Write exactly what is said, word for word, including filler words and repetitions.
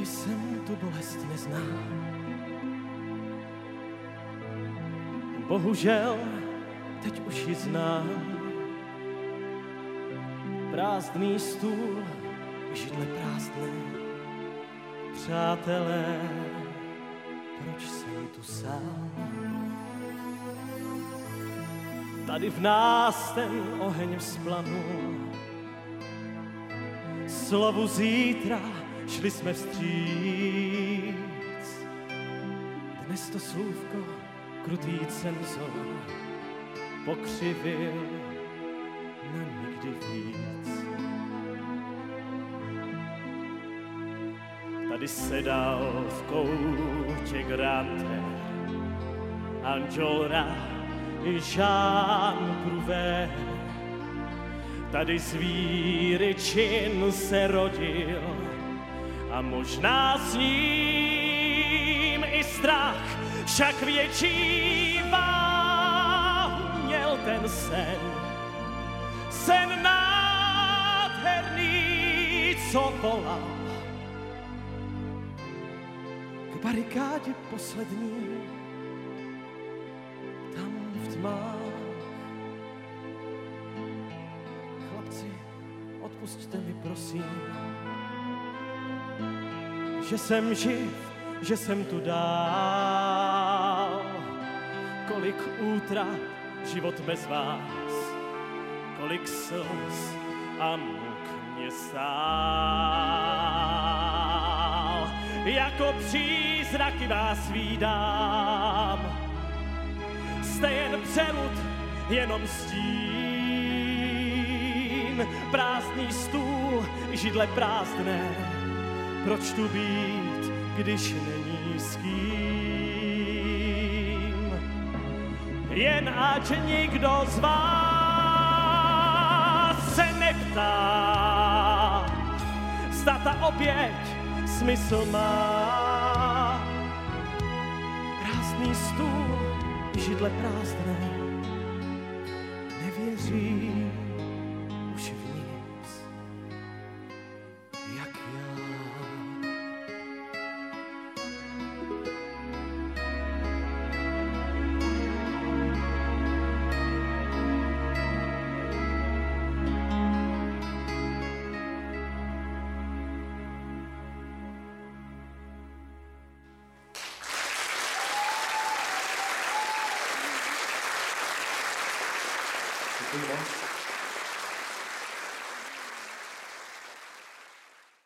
jsem tu bolest neznal. Bohužel, teď už ji znám. Prázdný stůl, židle prázdné. Přátelé, proč jsem tu sám? Tady v nás ten oheň vzplanul. Slovu zítra šli jsme vstříc. Dnes to slůvko krutý cenzor pokřivil na nikdy víc. Tady sedal v koutě Granter, Enjolras i Jean Prouvaire. Tady zvíry čin se rodil a možná s ním i strach, však větší váhu měl ten sen. Sen nádherný, co volal k barikádě poslední, tam v tmách. Chlapci, odpusťte mi prosím, že jsem živ, že jsem tu dál. Kolik útrat, život bez vás, kolik slz a muk mě stál. Jako přízraky vás vídám, jste jen přelud, jenom stín. Prázdný stůl, židle prázdné, proč tu být, když není s kým? Jen ať nikdo z vás se neptá, zda ta oběť smysl má. Prázdný stůl, židle prázdné, nevěří už v nic, jak já. Děkuji moc.